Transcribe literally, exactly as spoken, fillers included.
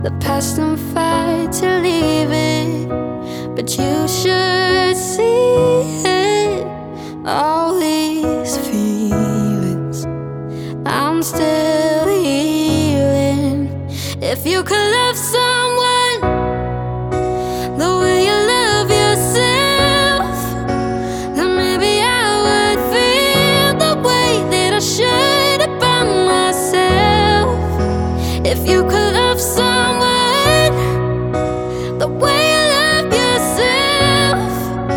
the past and fight to leave it, but you should see it. All these feelings, I'm still healing. If you could love someone the way you love yourself, then maybe I would feel the way that I should about myself. If you